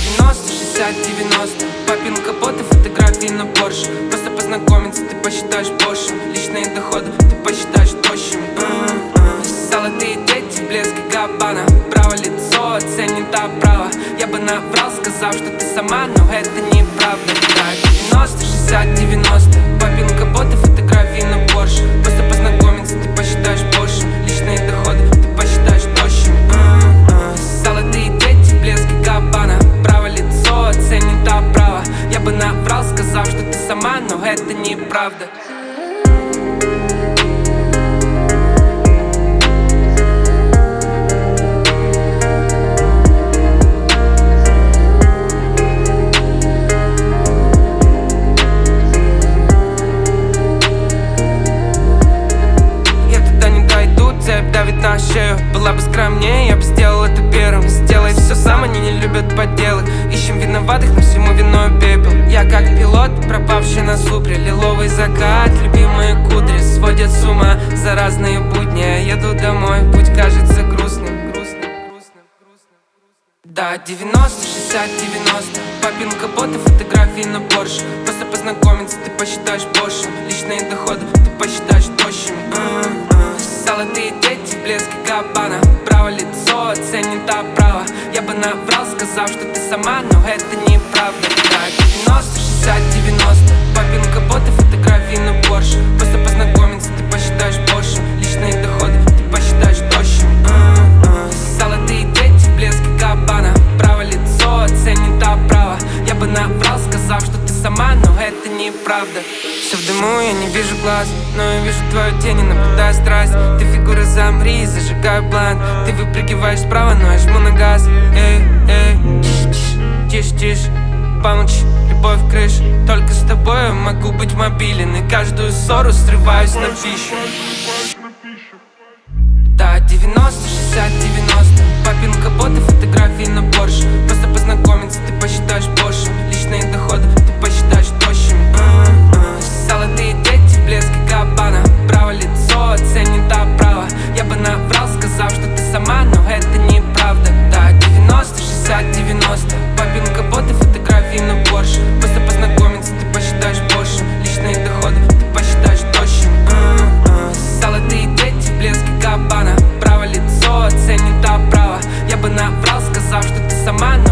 90, 60, 90. Папин капот и фотографии на Порше. Просто познакомиться ты посчитаешь позже. Личные доходы ты посчитаешь тощими. Золотые дети в блеске Габбана. Право лицо оценит оправа. Я бы наврал, сказав, что ты сама, но это неправда. Да, 90, 60, 90. Папин капот и фотографии на Порше. Просто познакомиться ты посчитаешь позже. Личные доходы ты посчитаешь тощими. Золотые дети в блеске Габбана. Право лицо оценит оправа. Я бы наврал, сказав, что ты сама, но это неправда. Давит на шею, была бы скромнее, я бы сделал это первым. Сделай все сам, они не любят подделы. Ищем виноватых, но всему виной пепел. Я как пилот, пропавший на супре. Лиловый закат, любимые кудри сводят с ума за разные будни. Я еду домой, путь кажется грустным. Да, 90, 60, 90. Папин капот и фотографии на Порше. Просто познакомиться ты посчитаешь позже. Личные доходы ты посчитаешь тощими. Золотые дети в блеске Габбана. Право лицо оценит оправа. Я бы наврал, сказав, что ты сама, но это неправда. Да, 90, 60, 90. Папин капот и фотографии на Порше. Просто познакомиться ты посчитаешь позже. Личные доходы ты посчитаешь тощими. Золотые дети в блеске Габбана. Право лицо оценит оправа. Я бы наврал, сказав, что ты сама, но это неправда. Все в дыму, я не вижу глаз, но я вижу твою тень и наблюдаю страсть. Ты фигура, замри, зажигаю блант. Ты выпрыгиваешь справа, но я жму на газ. Эй, эй, тише, тише, помолчи, любовь крыш. Только с тобой я могу быть мобилен. И каждую ссору срываюсь на пищу. Да, 90, 60, 90. Папин капот и фотографии на Порше. Просто познакомиться ты посчитаешь позже. Личные доходы ты посчитаешь тощими. Золотые дети в блеске Габбана. Право лицо оценит оправа. Я бы наврал, сказав, что ты сама, но это неправда. Да, 90, 60, 90. Папин капот и фотографии на Порше. Просто познакомиться ты посчитаешь позже. Личные доходы ты посчитаешь тощими. Золотые дети в блеске Габбана. Право лицо оценит оправа. Я бы наврал, сказав, что ты сама, но